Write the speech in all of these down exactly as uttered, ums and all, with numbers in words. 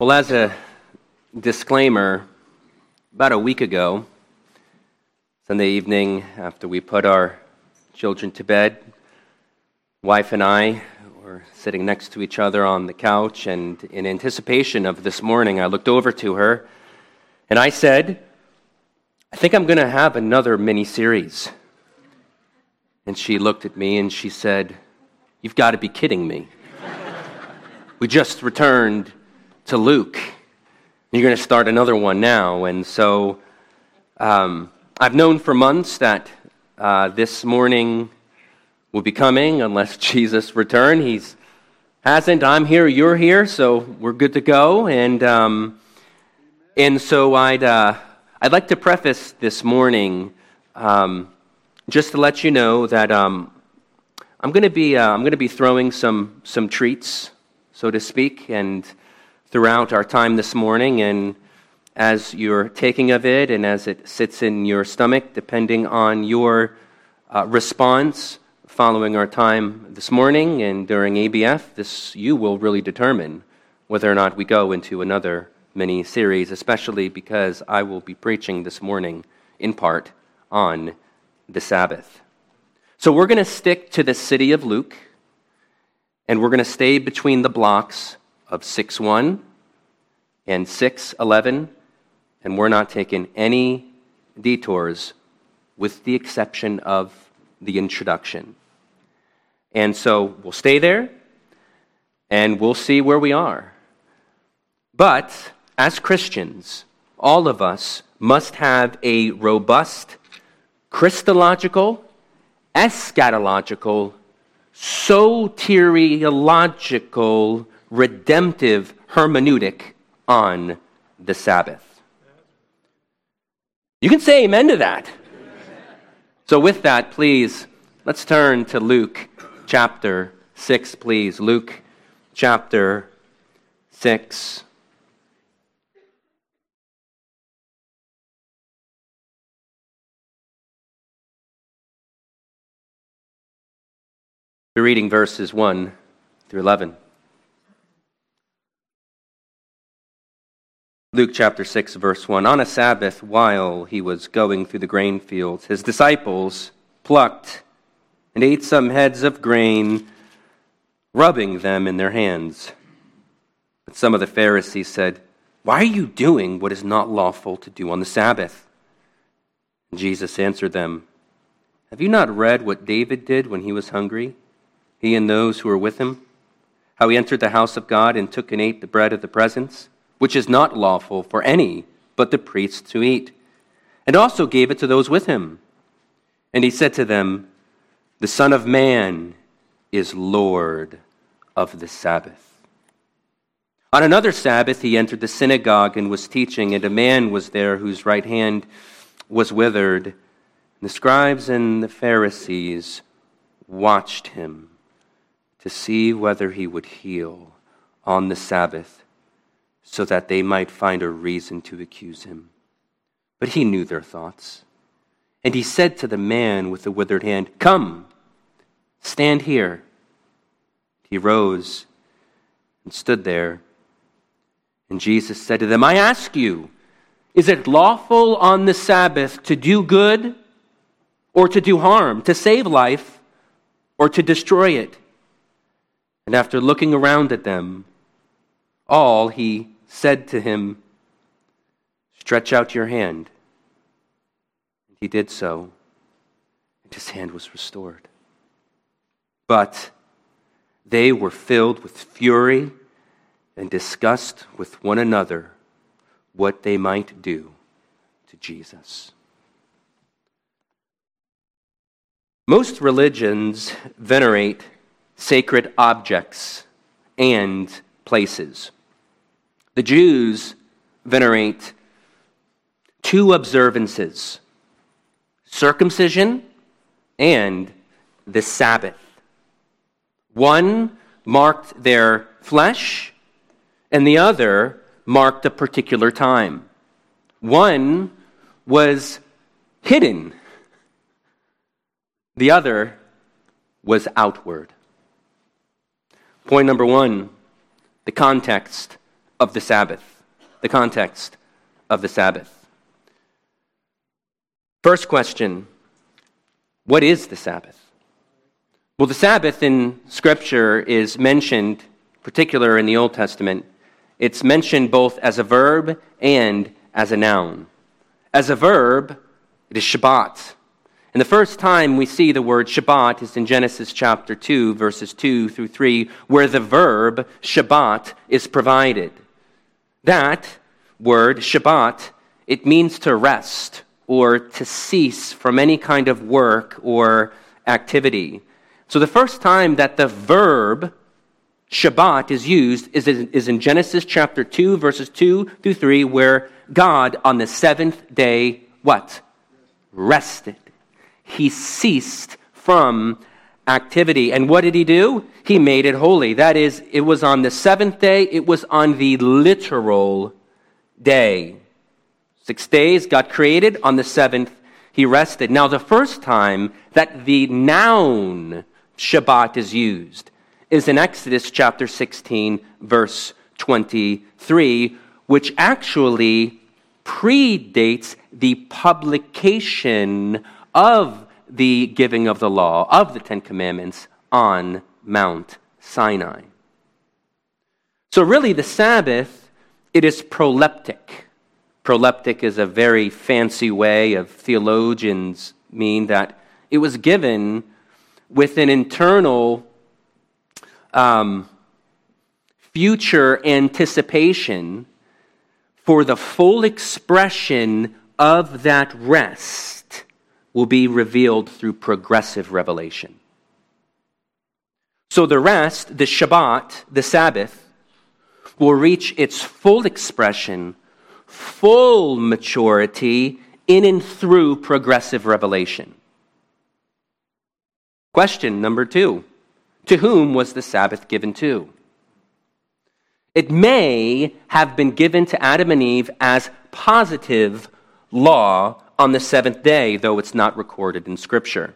Well, as a disclaimer, about a week ago, Sunday evening, after we put our children to bed, wife and I were sitting next to each other on the couch, and in anticipation of this morning, I looked over to her, and I said, I think I'm going to have another mini-series. And she looked at me and she said, you've got to be kidding me. We just returned to Luke. You're going to start another one now. And so um, I've known for months that uh, this morning will be coming unless Jesus returns. He hasn't. I'm here. You're here. So we're good to go. And um, and so I'd uh, I'd like to preface this morning um, just to let you know that um, I'm going to be uh, I'm going to be throwing some some treats, so to speak, and throughout our time this morning, and as you're taking of it and as it sits in your stomach, depending on your uh, response following our time this morning and during A B F, this you will really determine whether or not we go into another mini-series, especially because I will be preaching this morning in part on the Sabbath. So we're going to stick to the city of Luke, and we're going to stay between the blocks of six one and six eleven, and we're not taking any detours with the exception of the introduction. And so we'll stay there, and we'll see where we are. But as Christians, all of us must have a robust Christological, eschatological, soteriological, redemptive hermeneutic on the Sabbath. You can say amen to that. So with that, please, let's turn to Luke chapter six, please. Luke chapter six. We're reading verses one through eleven. Luke chapter six, verse one. On a Sabbath, while he was going through the grain fields, his disciples plucked and ate some heads of grain, rubbing them in their hands. But some of the Pharisees said, why are you doing what is not lawful to do on the Sabbath? And Jesus answered them, have you not read what David did when he was hungry, he and those who were with him? How he entered the house of God and took and ate the bread of the presence, which is not lawful for any but the priests to eat, and also gave it to those with him. And he said to them, the Son of Man is Lord of the Sabbath. On another Sabbath he entered the synagogue and was teaching, and a man was there whose right hand was withered. And the scribes and the Pharisees watched him to see whether he would heal on the Sabbath, so that they might find a reason to accuse him. But he knew their thoughts. And he said to the man with the withered hand, come, stand here. He rose and stood there. And Jesus said to them, I ask you, is it lawful on the Sabbath to do good or to do harm, to save life or to destroy it? And after looking around at them all, he said to him, stretch out your hand. And he did so, and his hand was restored. But they were filled with fury and discussed with one another what they might do to Jesus. Most religions venerate sacred objects and places. The Jews venerate two observances, circumcision and the Sabbath. One marked their flesh, and the other marked a particular time. One was hidden. The other was outward. Point number one, the context of the Sabbath, the context of the Sabbath. First question, what is the Sabbath? Well, the Sabbath in Scripture is mentioned, particular in the Old Testament. It's mentioned both as a verb and as a noun. As a verb, it is Shabbat. And the first time we see the word Shabbat is in Genesis chapter two, verses two through three, where the verb Shabbat is provided. That word, Shabbat, it means to rest or to cease from any kind of work or activity. So the first time that the verb Shabbat is used is in, is in Genesis chapter two, verses two through three, where God on the seventh day, what? Rested. He ceased from activity. And what did he do? He made it holy. That is, it was on the seventh day, it was on the literal day. Six days God created, on the seventh he rested. Now the first time that the noun Shabbat is used is in Exodus chapter sixteen, verse twenty-three, which actually predates the publication of the giving of the law, of the Ten Commandments, on Mount Sinai. So really the Sabbath, it is proleptic. Proleptic is a very fancy way of theologians mean that it was given with an internal um, future anticipation for the full expression of that rest will be revealed through progressive revelation. So the rest, the Shabbat, the Sabbath, will reach its full expression, full maturity in and through progressive revelation. Question number two. To whom was the Sabbath given to? It may have been given to Adam and Eve as positive law on the seventh day, though it's not recorded in Scripture.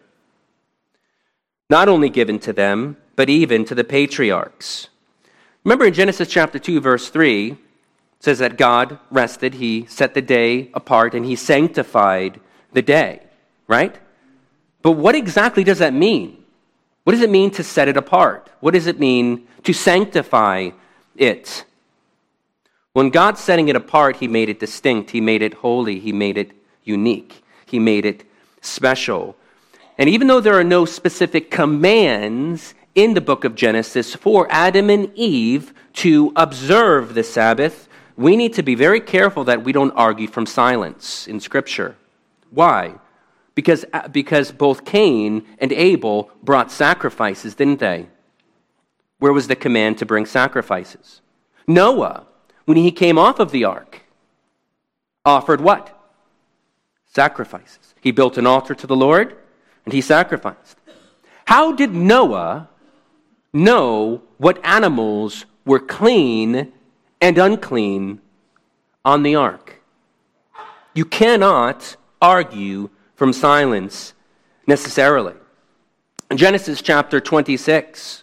Not only given to them, but even to the patriarchs. Remember in Genesis chapter two, verse three, it says that God rested, he set the day apart, and he sanctified the day, right? But what exactly does that mean? What does it mean to set it apart? What does it mean to sanctify it? When God's setting it apart, he made it distinct, he made it holy, he made it unique, he made it special. And even though there are no specific commands in the book of Genesis for Adam and Eve to observe the Sabbath, we need to be very careful that we don't argue from silence in Scripture. Why? Because, because both Cain and Abel brought sacrifices, didn't they? Where was the command to bring sacrifices? Noah, when he came off of the ark, offered what? Sacrifices. He built an altar to the Lord, and he sacrificed. How did Noah know what animals were clean and unclean on the ark? You cannot argue from silence necessarily. In Genesis chapter twenty-six,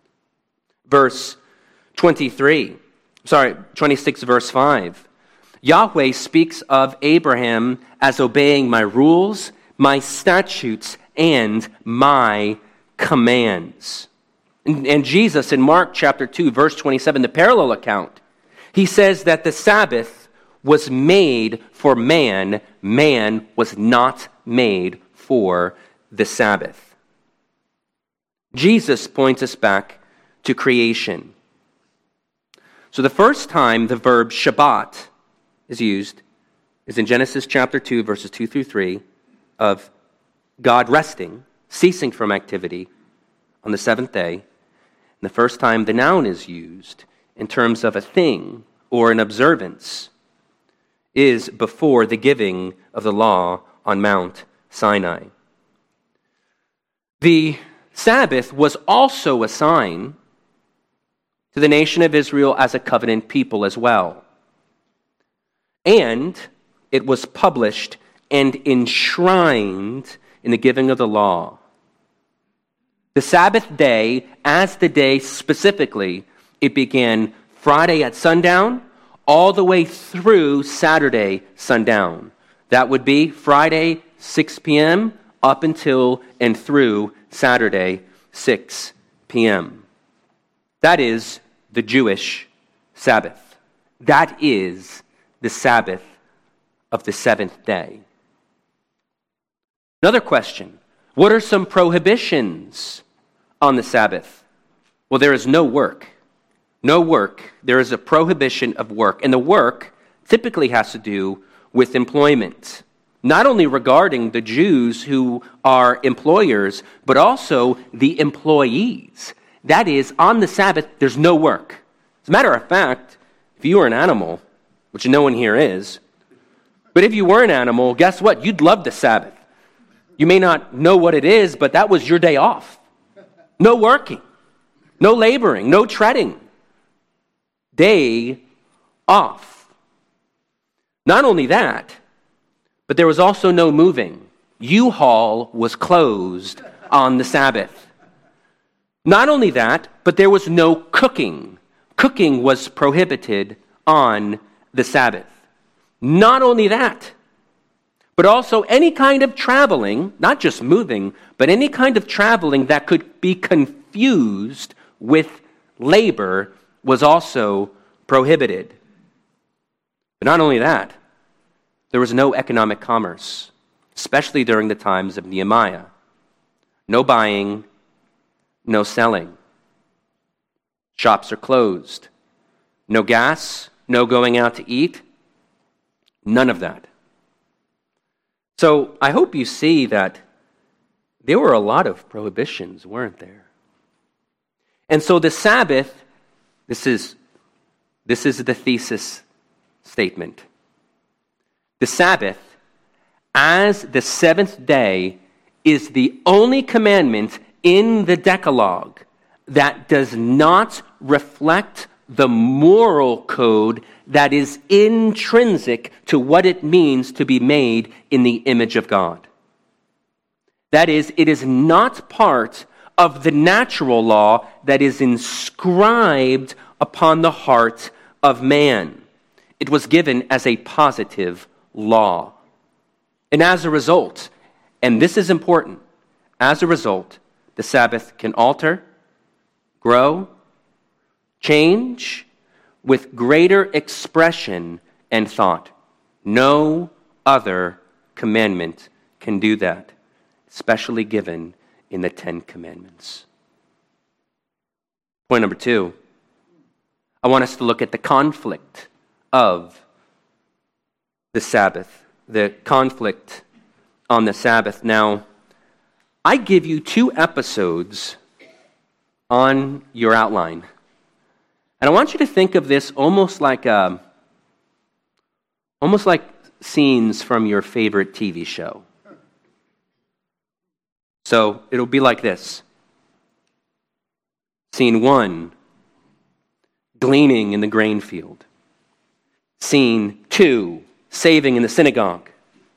verse twenty-three, sorry, twenty-six, verse five, Yahweh speaks of Abraham as obeying my rules, my statutes, and my commands. And, and Jesus in Mark chapter two, verse twenty-seven, the parallel account, he says that the Sabbath was made for man. Man was not made for the Sabbath. Jesus points us back to creation. So the first time the verb Shabbat is used is in Genesis chapter two, verses two through three, of God resting, ceasing from activity on the seventh day. And the first time the noun is used in terms of a thing or an observance is before the giving of the law on Mount Sinai. The Sabbath was also a sign to the nation of Israel as a covenant people as well. And it was published and enshrined in the giving of the law. The Sabbath day, as the day specifically, it began Friday at sundown all the way through Saturday sundown. That would be Friday, six p.m., up until and through Saturday, six p.m. That is the Jewish Sabbath. That is the Sabbath of the seventh day. Another question, what are some prohibitions on the Sabbath? Well, there is no work. No work. There is a prohibition of work. And the work typically has to do with employment. Not only regarding the Jews who are employers, but also the employees. That is, on the Sabbath, there's no work. As a matter of fact, if you were an animal, which no one here is, but if you were an animal, guess what? You'd love the Sabbath. You may not know what it is, but that was your day off. No working, no laboring, no treading. Day off. Not only that, but there was also no moving. U-Haul was closed on the Sabbath. Not only that, but there was no cooking. Cooking was prohibited on the Sabbath. Not only that, but also any kind of traveling, not just moving, but any kind of traveling that could be confused with labor was also prohibited. But not only that, there was no economic commerce, especially during the times of Nehemiah. No buying, no selling. Shops are closed. No gas, no going out to eat. None of that. So I hope you see that there were a lot of prohibitions, weren't there? And so the Sabbath, this is, this is the thesis statement. The Sabbath, as the seventh day, is the only commandment in the Decalogue that does not reflect the moral code that is intrinsic to what it means to be made in the image of God. That is, it is not part of the natural law that is inscribed upon the heart of man. It was given as a positive law. And as a result, and this is important, as a result, the Sabbath can alter, grow, change with greater expression and thought. No other commandment can do that, especially given in the Ten Commandments. Point number two, I want us to look at the conflict of the Sabbath, the conflict on the Sabbath. Now, I give you two episodes on your outline. And I want you to think of this almost like a, almost like scenes from your favorite T V show. So it'll be like this. Scene one, gleaning in the grain field. Scene two, saving in the synagogue.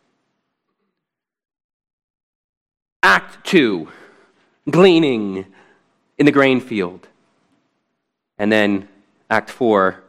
Act two, gleaning in the grain field. And then Act four,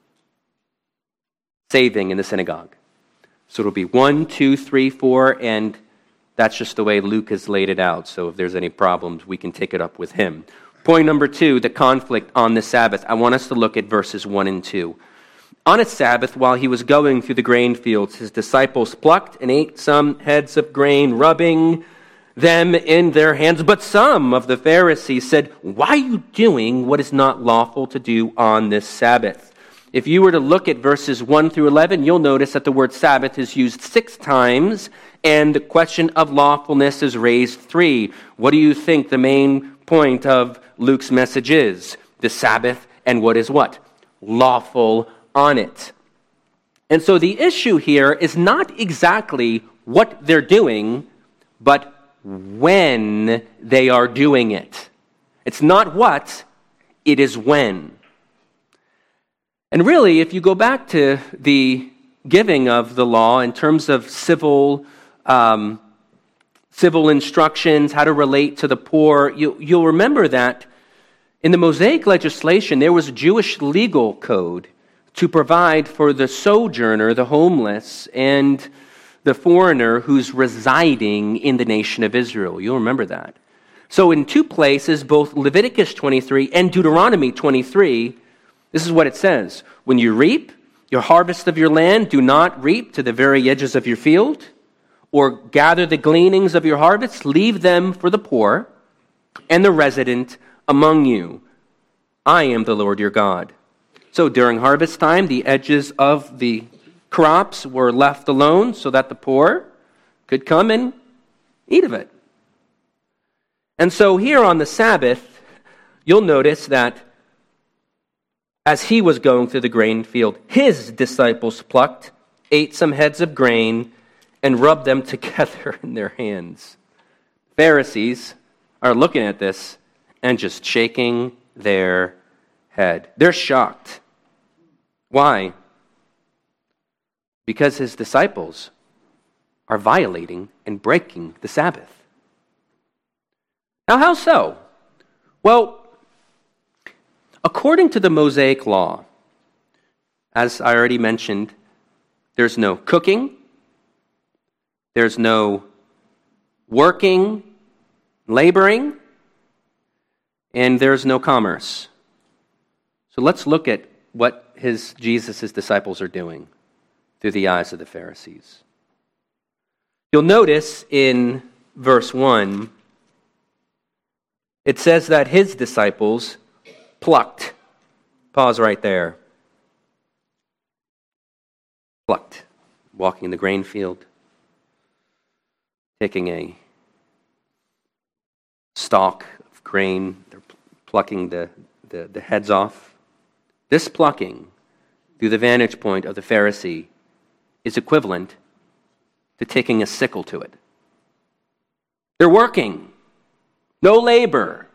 saving in the synagogue. So it'll be one, two, three, four, and that's just the way Luke has laid it out. So if there's any problems, we can take it up with him. Point number two, the conflict on the Sabbath. I want us to look at verses one and two. On a Sabbath, while he was going through the grain fields, his disciples plucked and ate some heads of grain, rubbing them in their hands. But some of the Pharisees said, "Why are you doing what is not lawful to do on this Sabbath?" If you were to look at verses one through eleven, you'll notice that the word Sabbath is used six times, and the question of lawfulness is raised three. What do you think the main point of Luke's message is? The Sabbath and what is what? Lawful on it. And so the issue here is not exactly what they're doing, but when they are doing it. It's not what, it is when. And really, if you go back to the giving of the law in terms of civil um, civil instructions, how to relate to the poor, you, you'll remember that in the Mosaic legislation, there was a Jewish legal code to provide for the sojourner, the homeless, and the foreigner who's residing in the nation of Israel. You'll remember that. So in two places, both Leviticus twenty-three and Deuteronomy twenty-three, this is what it says. When you reap your harvest of your land, do not reap to the very edges of your field, or gather the gleanings of your harvest, leave them for the poor and the resident among you. I am the Lord your God. So during harvest time, the edges of the crops were left alone so that the poor could come and eat of it. And so here on the Sabbath, you'll notice that as he was going through the grain field, his disciples plucked, ate some heads of grain, and rubbed them together in their hands. Pharisees are looking at this and just shaking their head. They're shocked. Why? Because his disciples are violating and breaking the Sabbath. Now, how so? Well, according to the Mosaic law, as I already mentioned, there's no cooking, there's no working, laboring, and there's no commerce. So let's look at what his Jesus' disciples are doing through the eyes of the Pharisees. You'll notice in verse one, it says that his disciples plucked. Pause right there. Plucked. Walking in the grain field. Taking a stalk of grain. They're plucking the, the, the heads off. This plucking, through the vantage point of the Pharisee, is equivalent to taking a sickle to it. They're working. No labor.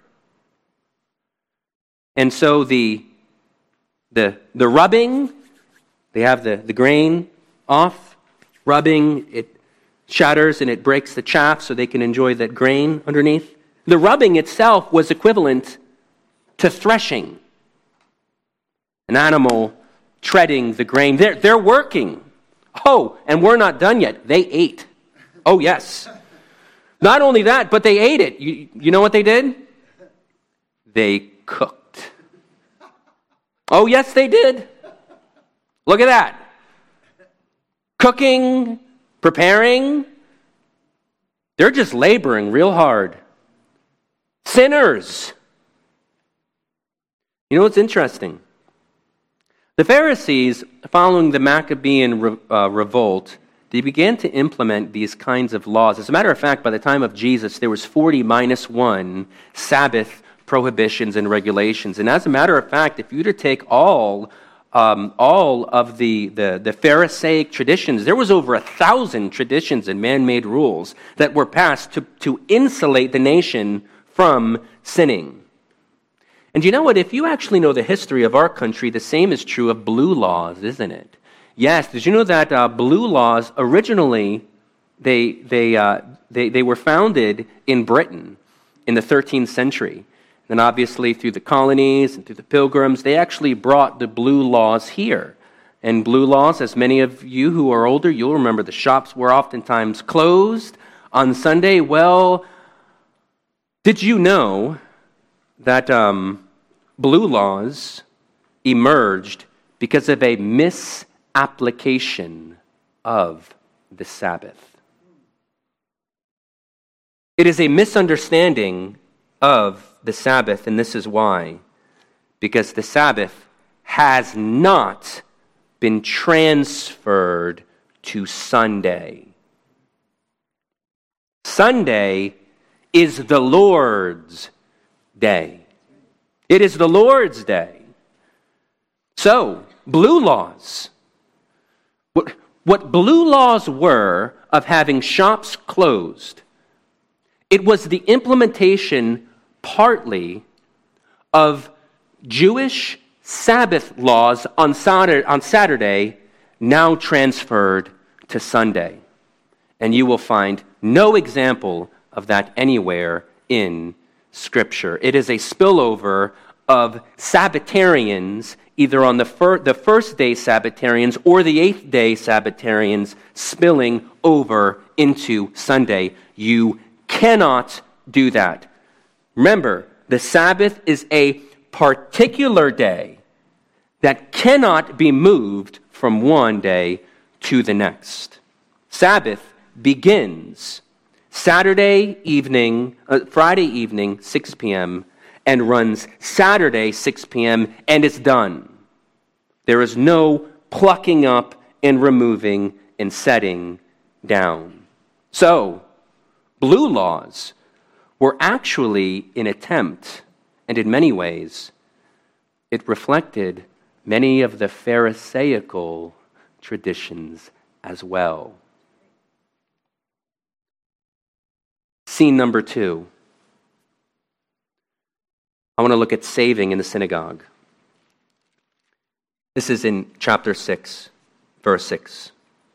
And so the, the, the rubbing, they have the, the grain off, rubbing, it shatters and it breaks the chaff so they can enjoy that grain underneath. The rubbing itself was equivalent to threshing. An animal treading the grain. They're, they're working. Oh, and we're not done yet. They ate. Oh, yes. Not only that, but they ate it. You, you know what they did? They cooked. Oh, yes, they did. Look at that. Cooking, preparing. They're just laboring real hard. Sinners. You know what's interesting? The Pharisees, following the Maccabean re, uh, revolt, they began to implement these kinds of laws. As a matter of fact, by the time of Jesus, there was forty minus one Sabbath prohibitions and regulations. And as a matter of fact, if you were to take all um, all of the, the, the Pharisaic traditions, there was over a thousand traditions and man-made rules that were passed to, to insulate the nation from sinning. And you know what? If you actually know the history of our country, the same is true of blue laws, isn't it? Yes, did you know that uh, blue laws originally, they, they, uh, they, they were founded in Britain in the thirteenth century. Then obviously through the colonies and through the pilgrims, they actually brought the blue laws here. And blue laws, as many of you who are older, you'll remember the shops were oftentimes closed on Sunday. Well, did you know that um, blue laws emerged because of a misapplication of the Sabbath? It is a misunderstanding of the Sabbath, and this is why. Because the Sabbath has not been transferred to Sunday. Sunday is the Lord's day. It is the Lord's day. So, blue laws. What, what blue laws were of having shops closed, it was the implementation partly of Jewish Sabbath laws on Saturday, on Saturday, now transferred to Sunday. And you will find no example of that anywhere in Scripture. It is a spillover of Sabbatarians either on the, fir- the first day Sabbatarians or the eighth day Sabbatarians spilling over into Sunday. You cannot do that. Remember, the Sabbath is a particular day that cannot be moved from one day to the next. Sabbath begins Saturday evening, uh, Friday evening, six p.m., and runs Saturday, six p.m., and it's done. There is no plucking up and removing and setting down. So, blue laws were actually an attempt, and in many ways, it reflected many of the Pharisaical traditions as well. Scene number two. I want to look at saving in the synagogue. This is in chapter six, verse six.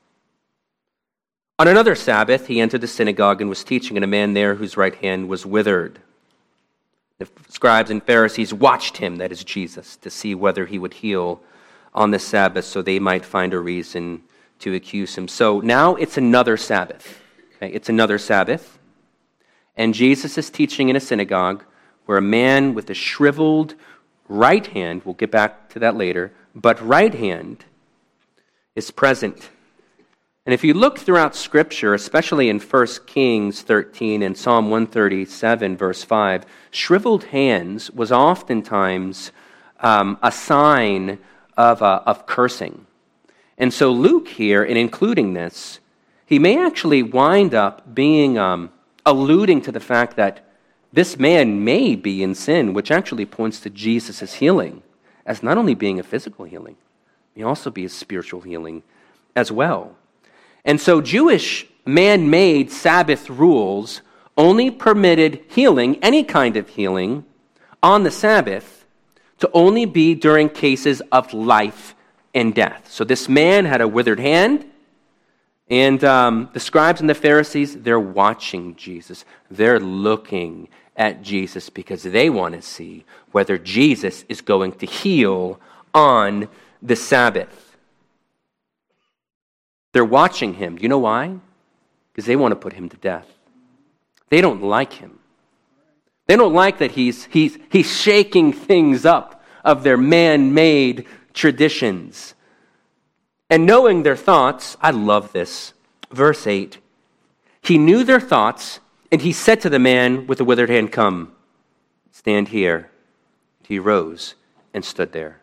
On another Sabbath, he entered the synagogue and was teaching, and a man there whose right hand was withered. The scribes and Pharisees watched him, that is Jesus, to see whether he would heal on the Sabbath so they might find a reason to accuse him. So now it's another Sabbath. Okay? It's another Sabbath. And Jesus is teaching in a synagogue where a man with a shriveled right hand, we'll get back to that later, but right hand is present. And if you look throughout Scripture, especially in First Kings thirteen and Psalm one thirty-seven, verse five, shriveled hands was oftentimes um, a sign of, uh, of cursing. And so Luke here, in including this, he may actually wind up being um, alluding to the fact that this man may be in sin, which actually points to Jesus' healing as not only being a physical healing, it may also be a spiritual healing as well. And so Jewish man-made Sabbath rules only permitted healing, any kind of healing, on the Sabbath to only be during cases of life and death. So this man had a withered hand, and um, the scribes and the Pharisees, they're watching Jesus. They're looking at Jesus because they want to see whether Jesus is going to heal on the Sabbath. They're watching him. Do you know why? Because they want to put him to death. They don't like him. They don't like that he's, he's, he's shaking things up of their man-made traditions. And knowing their thoughts, I love this. Verse eight, he knew their thoughts, and he said to the man with the withered hand, "Come, stand here." He rose and stood there.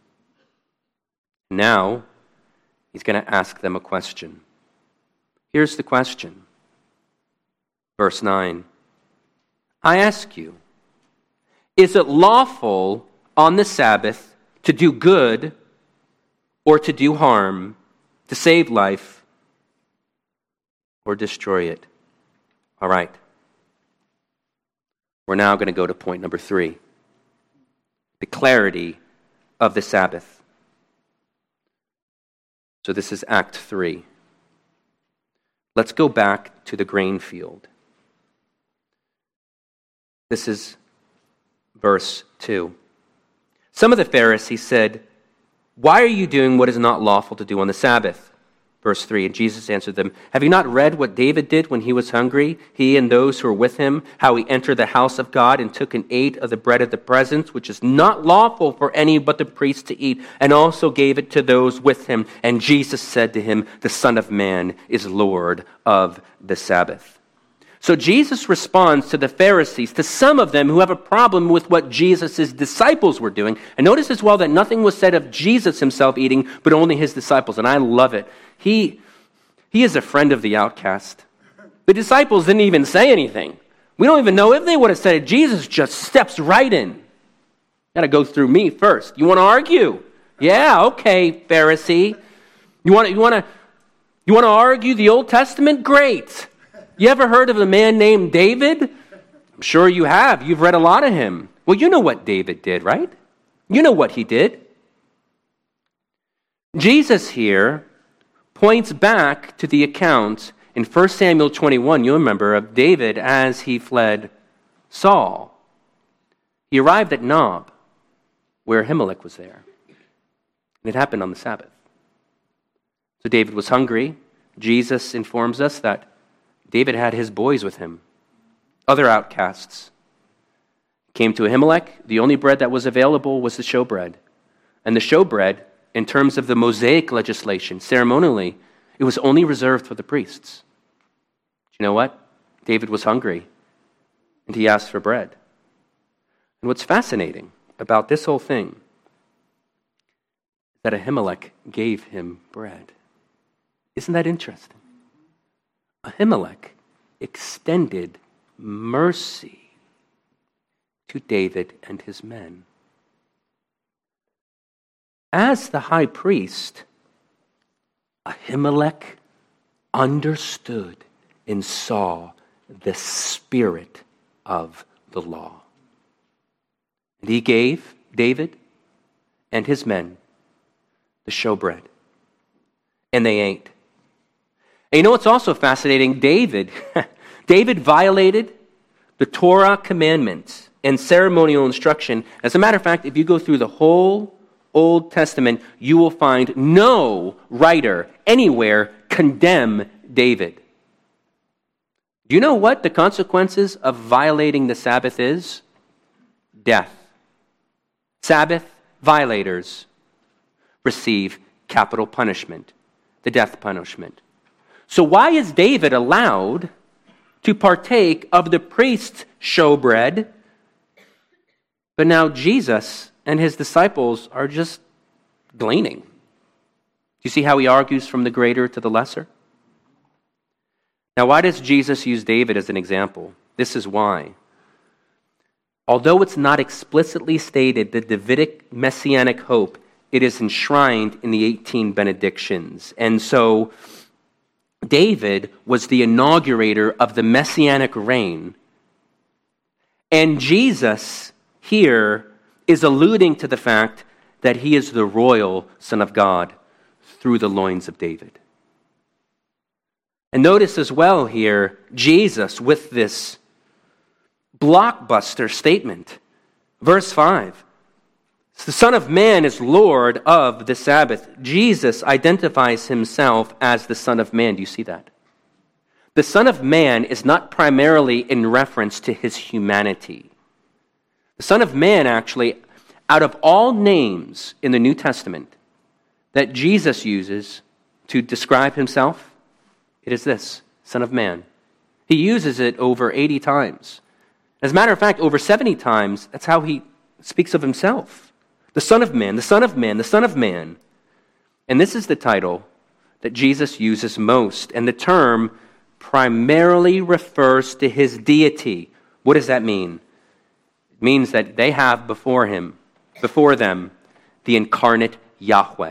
Now, he's going to ask them a question. Here's the question. Verse nine. I ask you, is it lawful on the Sabbath to do good or to do harm, to save life or destroy it? All right. We're now going to go to point number three. The clarity of the Sabbath. So this is Act three. Let's go back to the grain field. This is verse two. Some of the Pharisees said, "Why are you doing what is not lawful to do on the Sabbath?" Verse three, and Jesus answered them, "Have you not read what David did when he was hungry, he and those who were with him, how he entered the house of God and took and ate of the bread of the presence, which is not lawful for any but the priest to eat, and also gave it to those with him? And Jesus said to him, the Son of Man is Lord of the Sabbath." So Jesus responds to the Pharisees, to some of them who have a problem with what Jesus' disciples were doing. And notice as well that nothing was said of Jesus himself eating, but only his disciples. And I love it. He, he is a friend of the outcast. The disciples didn't even say anything. We don't even know if they would have said it. Jesus just steps right in. Got to go through me first. You want to argue? Yeah, okay, Pharisee. You want to, you want to, you want to argue the Old Testament? Great. You ever heard of a man named David? I'm sure you have. You've read a lot of him. Well, you know what David did, right? You know what he did. Jesus here points back to the account in First Samuel twenty-one, you'll remember, of David as he fled Saul. He arrived at Nob, where Ahimelech was there. And it happened on the Sabbath. So David was hungry. Jesus informs us that David had his boys with him, other outcasts. Came to Ahimelech. The only bread that was available was the showbread. And the showbread, in terms of the Mosaic legislation, ceremonially, it was only reserved for the priests. Do you know what? David was hungry, and he asked for bread. And what's fascinating about this whole thing is that Ahimelech gave him bread. Isn't that interesting? Ahimelech extended mercy to David and his men. As the high priest, Ahimelech understood and saw the spirit of the law. And he gave David and his men the showbread. And they ate. And you know what's also fascinating? David, David violated the Torah commandments and ceremonial instruction. As a matter of fact, if you go through the whole Old Testament, you will find no writer anywhere condemn David. Do you know what the consequences of violating the Sabbath is? Death. Sabbath violators receive capital punishment, the death punishment. So why is David allowed to partake of the priest's showbread, but now Jesus and his disciples are just gleaning? Do you see how he argues from the greater to the lesser? Now, why does Jesus use David as an example? This is why. Although it's not explicitly stated the Davidic messianic hope, it is enshrined in the eighteen benedictions. And so David was the inaugurator of the messianic reign. And Jesus here is alluding to the fact that he is the royal Son of God through the loins of David. And notice as well here, Jesus with this blockbuster statement. Verse five. The Son of Man is Lord of the Sabbath. Jesus identifies himself as the Son of Man. Do you see that? The Son of Man is not primarily in reference to his humanity. The Son of Man, actually, out of all names in the New Testament that Jesus uses to describe himself, it is this, Son of Man. He uses it over eighty times. As a matter of fact, over seventy times, that's how he speaks of himself. The Son of Man, the Son of Man, the Son of Man. And this is the title that Jesus uses most. And the term primarily refers to his deity. What does that mean? It means that they have before him, before them, the incarnate Yahweh.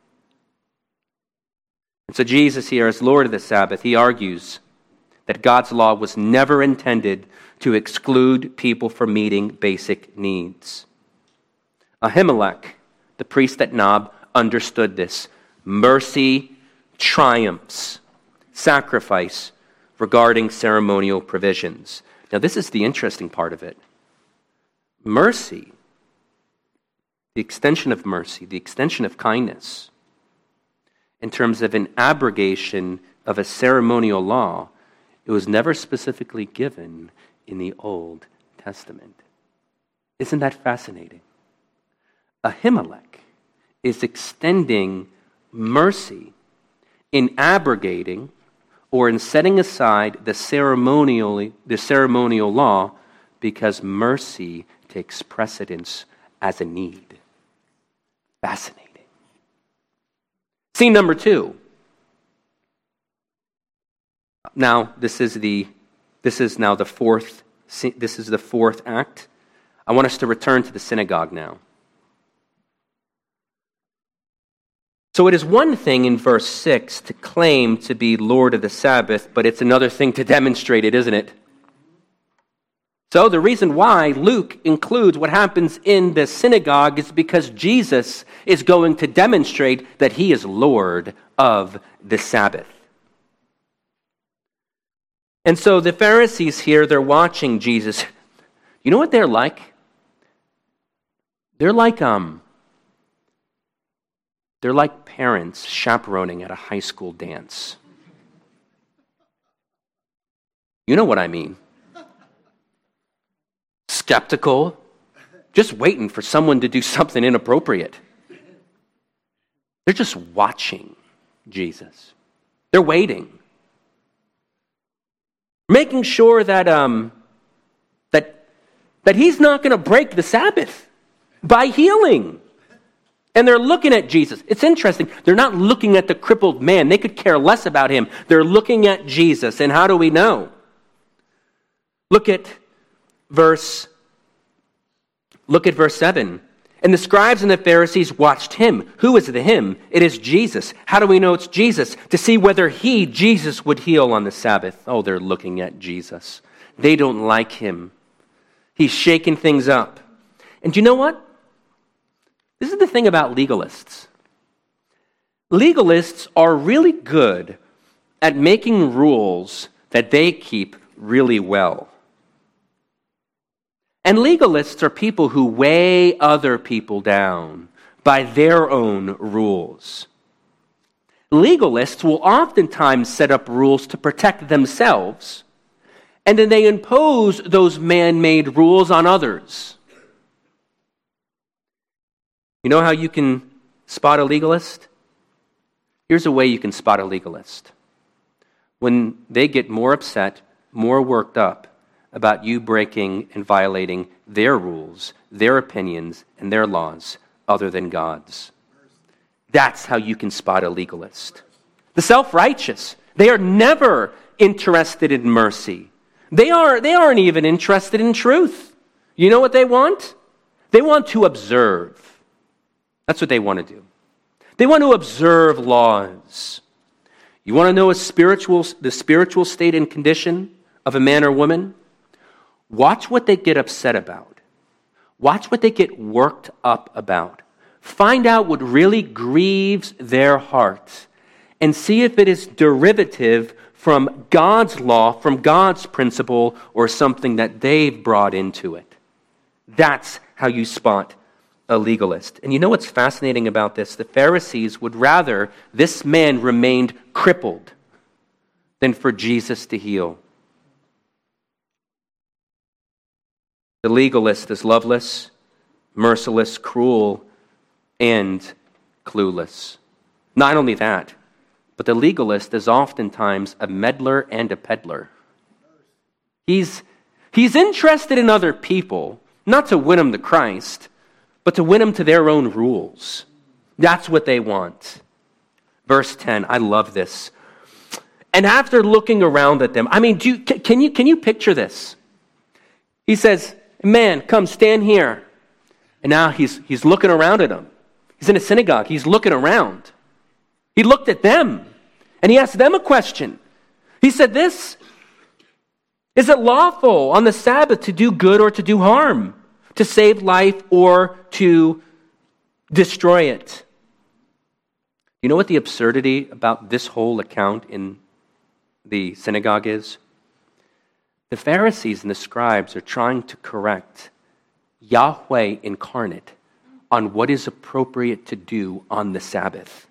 And so Jesus here, as Lord of the Sabbath, he argues that God's law was never intended to exclude people from meeting basic needs. Ahimelech, the priest at Nob, understood this. Mercy triumphs sacrifice regarding ceremonial provisions. Now, this is the interesting part of it. Mercy, the extension of mercy, the extension of kindness, in terms of an abrogation of a ceremonial law, it was never specifically given in the Old Testament. Isn't that fascinating? Ahimelech is extending mercy in abrogating or in setting aside the ceremonial, the ceremonial law because mercy takes precedence as a need. Fascinating. Scene number two. Now, this is the this is now the fourth this is the fourth act. I want us to return to the synagogue now. So it is one thing in verse six to claim to be Lord of the Sabbath, but it's another thing to demonstrate it, isn't it? So the reason why Luke includes what happens in the synagogue is because Jesus is going to demonstrate that he is Lord of the Sabbath. And so the Pharisees here, they're watching Jesus. You know what they're like? They're like, um, They're like parents chaperoning at a high school dance. You know what I mean. Skeptical, just waiting for someone to do something inappropriate. They're just watching Jesus. They're waiting. Making sure that um, that, that he's not going to break the Sabbath by healing. And they're looking at Jesus. It's interesting. They're not looking at the crippled man. They could care less about him. They're looking at Jesus. And how do we know? Look at verse, look at verse seven. And the scribes and the Pharisees watched him. Who is the him? It is Jesus. How do we know it's Jesus? To see whether he, Jesus, would heal on the Sabbath. Oh, they're looking at Jesus. They don't like him. He's shaking things up. And do you know what? This is the thing about legalists. Legalists are really good at making rules that they keep really well. And legalists are people who weigh other people down by their own rules. Legalists will oftentimes set up rules to protect themselves, and then they impose those man-made rules on others. You know how you can spot a legalist? Here's a way you can spot a legalist. When they get more upset, more worked up about you breaking and violating their rules, their opinions, and their laws other than God's. That's how you can spot a legalist. The self-righteous, they are never interested in mercy. They are, they aren't even interested in truth. You know what they want? They want to observe. That's what they want to do. They want to observe laws. You want to know a spiritual, the spiritual state and condition of a man or woman? Watch what they get upset about. Watch what they get worked up about. Find out what really grieves their hearts and see if it is derivative from God's law, from God's principle, or something that they've brought into it. That's how you spot a legalist. And you know what's fascinating about this? The Pharisees would rather this man remained crippled than for Jesus to heal. The legalist is loveless, merciless, cruel, and clueless. Not only that, but the legalist is oftentimes a meddler and a peddler. He's, he's interested in other people, not to win them to Christ, but to win them to their own rules. That's what they want. Verse ten, I love this. And after looking around at them, I mean, do you, can you can you picture this? He says, man, come stand here. And now he's he's looking around at them. He's in a synagogue. He's looking around. He looked at them, and he asked them a question. He said this, is it lawful on the Sabbath to do good or to do harm? To save life or to destroy it? You know what the absurdity about this whole account in the synagogue is? The Pharisees and the scribes are trying to correct Yahweh incarnate on what is appropriate to do on the Sabbath.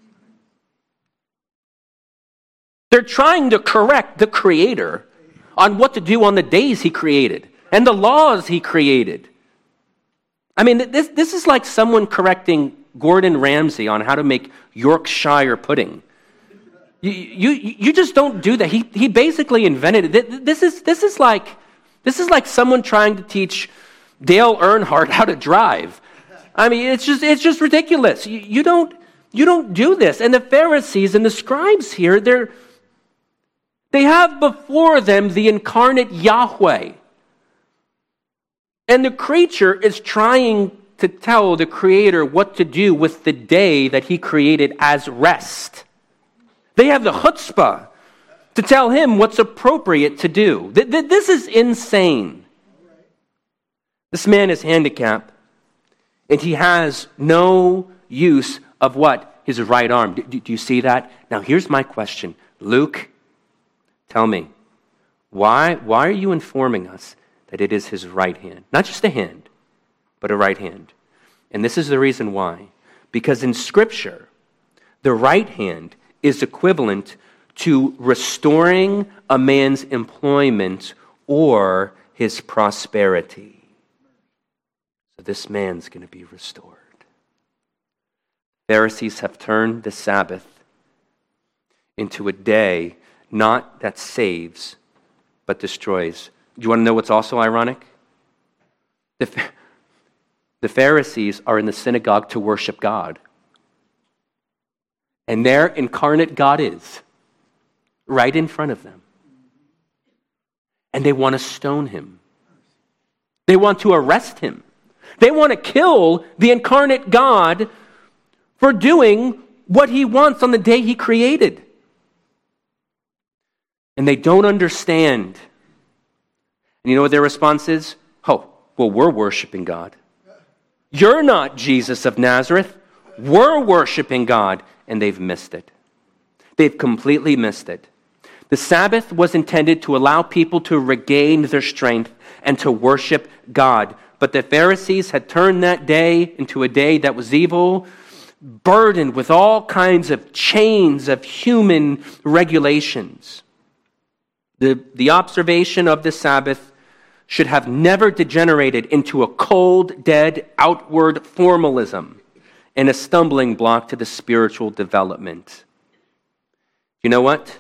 They're trying to correct the Creator on what to do on the days He created and the laws He created. I mean, this, this is like someone correcting Gordon Ramsay on how to make Yorkshire pudding. You, you, you just don't do that. He, he basically invented it. This is, this is like, this is like someone trying to teach Dale Earnhardt how to drive. I mean, it's just, it's just ridiculous. You, you don't, you don't do this. And the Pharisees and the scribes here, they're, they have before them the incarnate Yahweh. And the creature is trying to tell the Creator what to do with the day that He created as rest. They have the chutzpah to tell Him what's appropriate to do. This is insane. This man is handicapped, and he has no use of what? His right arm. Do, do you see that? Now here's my question. Luke, tell me, why, why are you informing us that it is his right hand? Not just a hand, but a right hand. And this is the reason why. Because in Scripture, The right hand is equivalent to restoring a man's employment or his prosperity. So this man's going to be restored. Pharisees have turned the Sabbath into a day not that saves, but destroys. Do you want to know what's also ironic? The, the Pharisees are in the synagogue to worship God. And there incarnate God is, right in front of them. And they want to stone him. They want to arrest him. They want to kill the incarnate God for doing what he wants on the day he created. And they don't understand. And you know what their response is? Oh, well, we're worshiping God. You're not Jesus of Nazareth. We're worshiping God. And they've missed it. They've completely missed it. The Sabbath was intended to allow people to regain their strength and to worship God. But the Pharisees had turned that day into a day that was evil, burdened with all kinds of chains of human regulations. The, the observation of the Sabbath should have never degenerated into a cold, dead, outward formalism and a stumbling block to the spiritual development. You know what?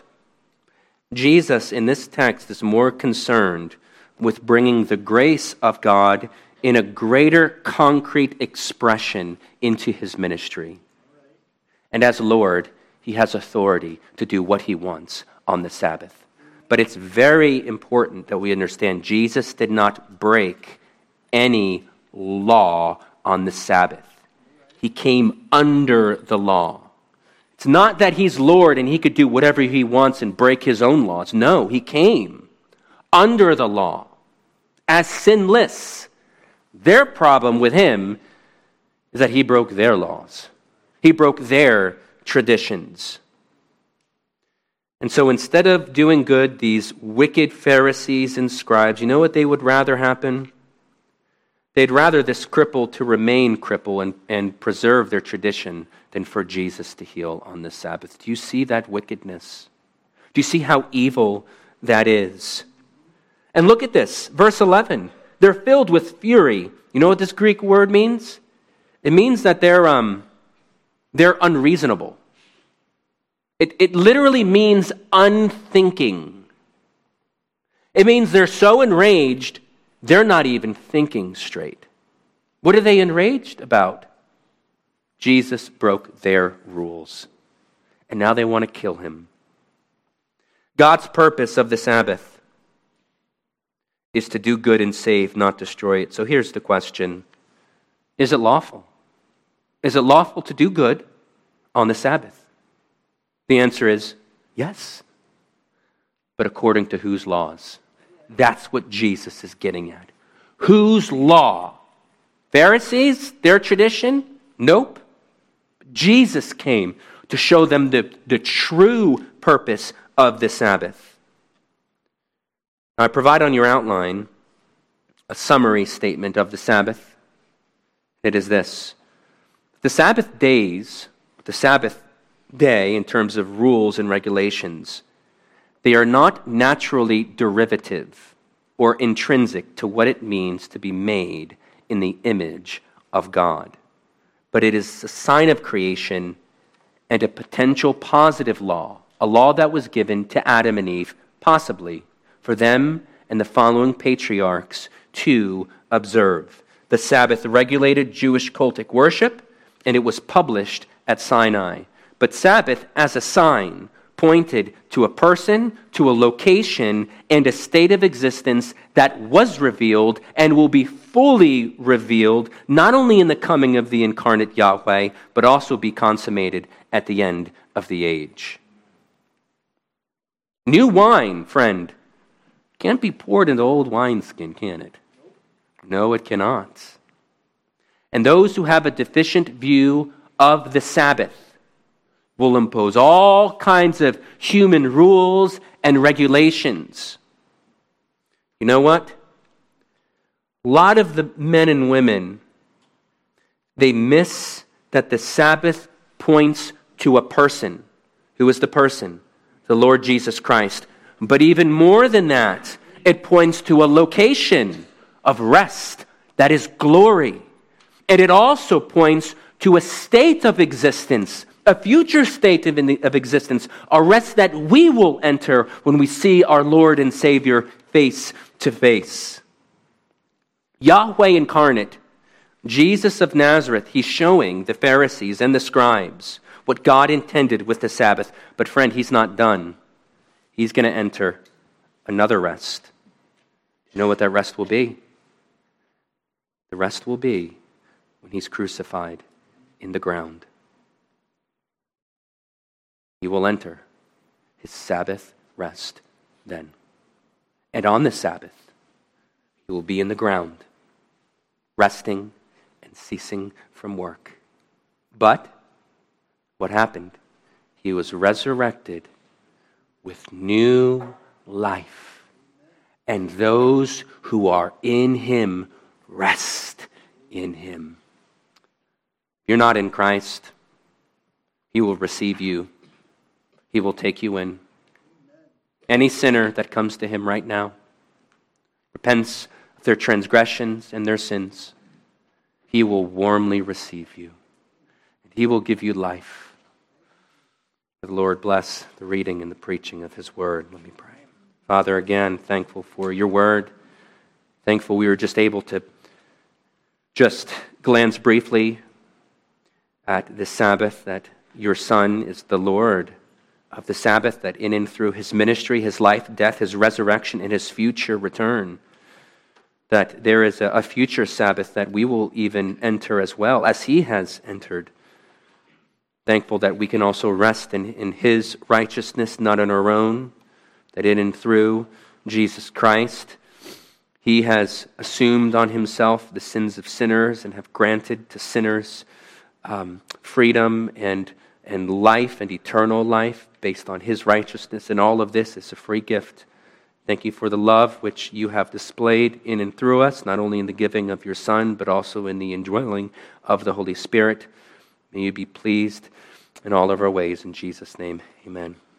Jesus in this text is more concerned with bringing the grace of God in a greater concrete expression into his ministry. And as Lord, he has authority to do what he wants on the Sabbath. But it's very important that we understand Jesus did not break any law on the Sabbath. He came under the law. It's not that he's Lord and he could do whatever he wants and break his own laws. No, he came under the law as sinless. Their problem with him is that he broke their laws. He broke their traditions. And so instead of doing good, these wicked Pharisees and scribes, you know what they would rather happen? They'd rather this cripple to remain cripple and, and preserve their tradition than for Jesus to heal on the Sabbath. Do you see that wickedness? Do you see how evil that is? And look at this, verse eleven. They're filled with fury. You know what this Greek word means? It means that they're um, they're unreasonable. It, it literally means unthinking. It means they're so enraged, they're not even thinking straight. What are they enraged about? Jesus broke their rules, and now they want to kill him. God's purpose of the Sabbath is to do good and save, not destroy it. So here's the question. Is it lawful? Is it lawful to do good on the Sabbath? The answer is yes. But according to whose laws? That's what Jesus is getting at. Whose law? Pharisees? Their tradition? Nope. Jesus came to show them the, the true purpose of the Sabbath. Now, I provide on your outline a summary statement of the Sabbath. It is this. The Sabbath days, the Sabbath day in terms of rules and regulations, they are not naturally derivative or intrinsic to what it means to be made in the image of God. But it is a sign of creation and a potential positive law, a law that was given to Adam and Eve, possibly for them and the following patriarchs to observe. The Sabbath regulated Jewish cultic worship, and it was published at Sinai. But Sabbath, as a sign, pointed to a person, to a location, and a state of existence that was revealed and will be fully revealed, not only in the coming of the incarnate Yahweh, but also be consummated at the end of the age. New wine, friend, can't be poured into old wineskin, can it? No, it cannot. And those who have a deficient view of the Sabbath will impose all kinds of human rules and regulations. You know what? A lot of the men and women, they miss that the Sabbath points to a person. Who is the person? The Lord Jesus Christ. But even more than that, it points to a location of rest that is glory. And it also points to a state of existence, a future state of, of existence, a rest that we will enter when we see our Lord and Savior face to face. Yahweh incarnate, Jesus of Nazareth, he's showing the Pharisees and the scribes what God intended with the Sabbath. But friend, he's not done. He's going to enter another rest. You know what that rest will be? The rest will be when he's crucified in the ground. He will enter his Sabbath rest then. And on the Sabbath, he will be in the ground, resting and ceasing from work. But what happened? He was resurrected with new life. And those who are in him rest in him. If you're not in Christ, he will receive you. He will take you in. Any sinner that comes to him right now, repents of their transgressions and their sins, he will warmly receive you. And he will give you life. The Lord bless the reading and the preaching of his word. Let me pray. Father, again, thankful for your word. Thankful we were just able to just glance briefly at the Sabbath, that your Son is the Lord of the Sabbath, that in and through his ministry, his life, death, his resurrection, and his future return, that there is a, a future Sabbath that we will even enter as well, as he has entered. Thankful that we can also rest in, in his righteousness, not on our own, that in and through Jesus Christ, he has assumed on himself the sins of sinners and have granted to sinners um, freedom and, and life and eternal life based on his righteousness. And all of this is a free gift. Thank you for the love which you have displayed in and through us, not only in the giving of your Son, but also in the indwelling of the Holy Spirit. May you be pleased in all of our ways. In Jesus' name, amen.